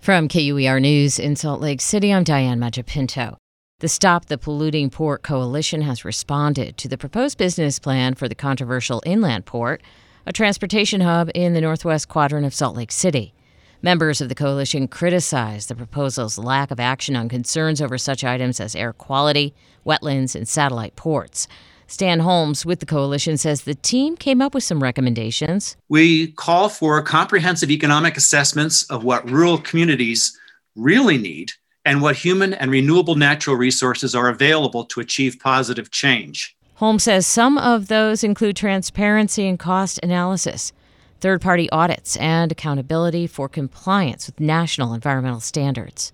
From KUER News in Salt Lake City, I'm Diane Majapinto. The Stop the Polluting Port Coalition has responded to the proposed business plan for the controversial inland port, a transportation hub in the northwest quadrant of Salt Lake City. Members of the coalition criticized the proposal's lack of action on concerns over such items as air quality, wetlands, and satellite ports. Stan Holmes with the coalition says the team came up with some recommendations. We call for comprehensive economic assessments of what rural communities really need and what human and renewable natural resources are available to achieve positive change. Holmes says some of those include transparency and cost analysis, third-party audits, and accountability for compliance with national environmental standards.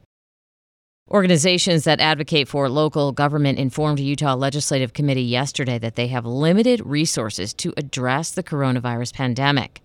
Organizations that advocate for local government informed Utah Legislative Committee yesterday that they have limited resources to address the coronavirus pandemic.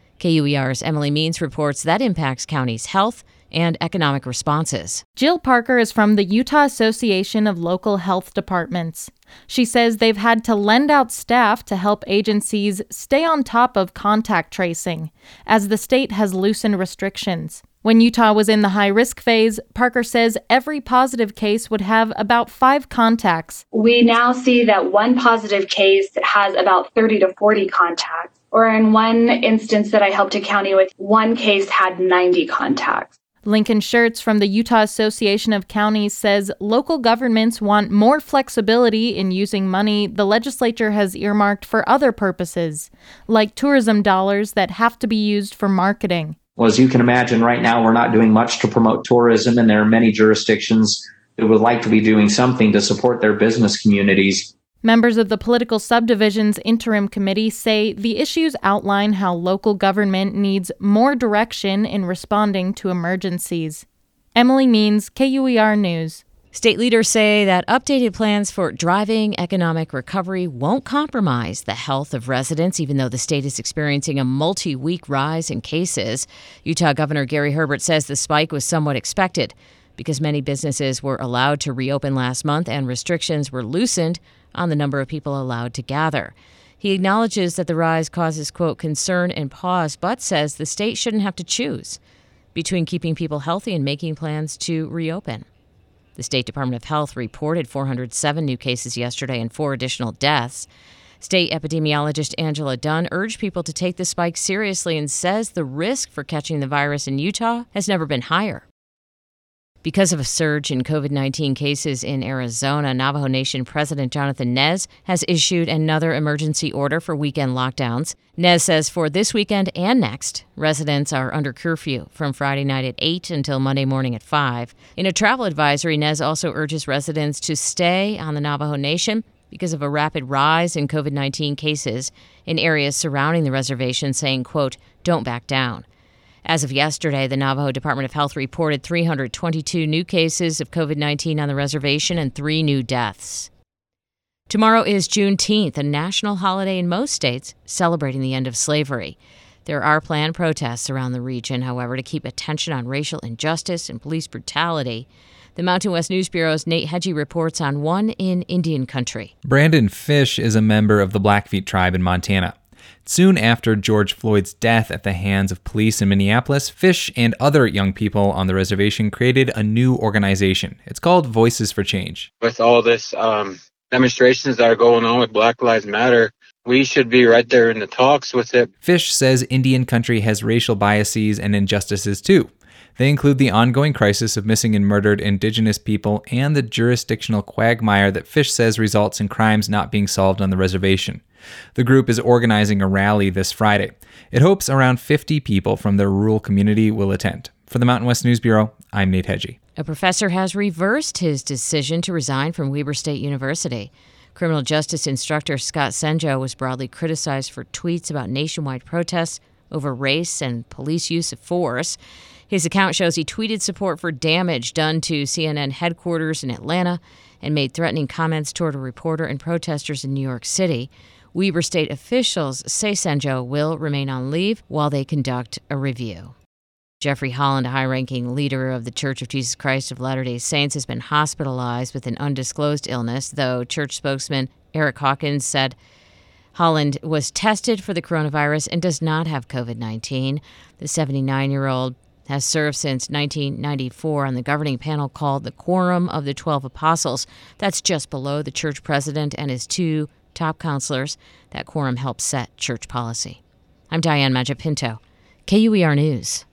KUER's Emily Means reports that impacts counties' health and economic responses. Jill Parker is from the Utah Association of Local Health Departments. She says they've had to lend out staff to help agencies stay on top of contact tracing, as the state has loosened restrictions. When Utah was in the high-risk phase, Parker says every positive case would have about 5 contacts. We now see that one positive case has about 30 to 40 contacts. Or in one instance that I helped a county with, one case had 90 contacts. Lincoln Schertz from the Utah Association of Counties says local governments want more flexibility in using money the legislature has earmarked for other purposes, like tourism dollars that have to be used for marketing. Well, as you can imagine, right now we're not doing much to promote tourism, and there are many jurisdictions that would like to be doing something to support their business communities. Members of the Political Subdivision's Interim Committee say the issues outline how local government needs more direction in responding to emergencies. Emily Means, KUER News. State leaders say that updated plans for driving economic recovery won't compromise the health of residents, even though the state is experiencing a multi-week rise in cases. Utah Governor Gary Herbert says the spike was somewhat expected because many businesses were allowed to reopen last month and restrictions were loosened on the number of people allowed to gather. He acknowledges that the rise causes, quote, concern and pause, but says the state shouldn't have to choose between keeping people healthy and making plans to reopen. The State Department of Health reported 407 new cases yesterday and 4 additional deaths. State epidemiologist Angela Dunn urged people to take the spike seriously and says the risk for catching the virus in Utah has never been higher. Because of a surge in COVID-19 cases in Arizona, Navajo Nation President Jonathan Nez has issued another emergency order for weekend lockdowns. Nez says for this weekend and next, residents are under curfew from Friday night at 8 until Monday morning at 5. In a travel advisory, Nez also urges residents to stay on the Navajo Nation because of a rapid rise in COVID-19 cases in areas surrounding the reservation, saying, quote, don't back down. As of yesterday, the Navajo Department of Health reported 322 new cases of COVID-19 on the reservation and 3 new deaths. Tomorrow is Juneteenth, a national holiday in most states celebrating the end of slavery. There are planned protests around the region, however, to keep attention on racial injustice and police brutality. The Mountain West News Bureau's Nate Hedgie reports on one in Indian country. Brandon Fish is a member of the Blackfeet tribe in Montana. Soon after George Floyd's death at the hands of police in Minneapolis, Fish and other young people on the reservation created a new organization. It's called Voices for Change. With all this demonstrations that are going on with Black Lives Matter, we should be right there in the talks with it. Fish says Indian country has racial biases and injustices too. They include the ongoing crisis of missing and murdered Indigenous people and the jurisdictional quagmire that Fish says results in crimes not being solved on the reservation. The group is organizing a rally this Friday. It hopes around 50 people from the rural community will attend. For the Mountain West News Bureau, I'm Nate Hedgie. A professor has reversed his decision to resign from Weber State University. Criminal justice instructor Scott Senjo was broadly criticized for tweets about nationwide protests over race and police use of force. His account shows he tweeted support for damage done to CNN headquarters in Atlanta and made threatening comments toward a reporter and protesters in New York City. Weber State officials say Senjo will remain on leave while they conduct a review. Jeffrey Holland, a high-ranking leader of the Church of Jesus Christ of Latter-day Saints, has been hospitalized with an undisclosed illness, though church spokesman Eric Hawkins said Holland was tested for the coronavirus and does not have COVID-19. The 79-year-old has served since 1994 on the governing panel called the Quorum of the 12 Apostles. That's just below the church president and his 2 top counselors. That quorum helps set church policy. I'm Diane Maggia-Pinto, KUER News.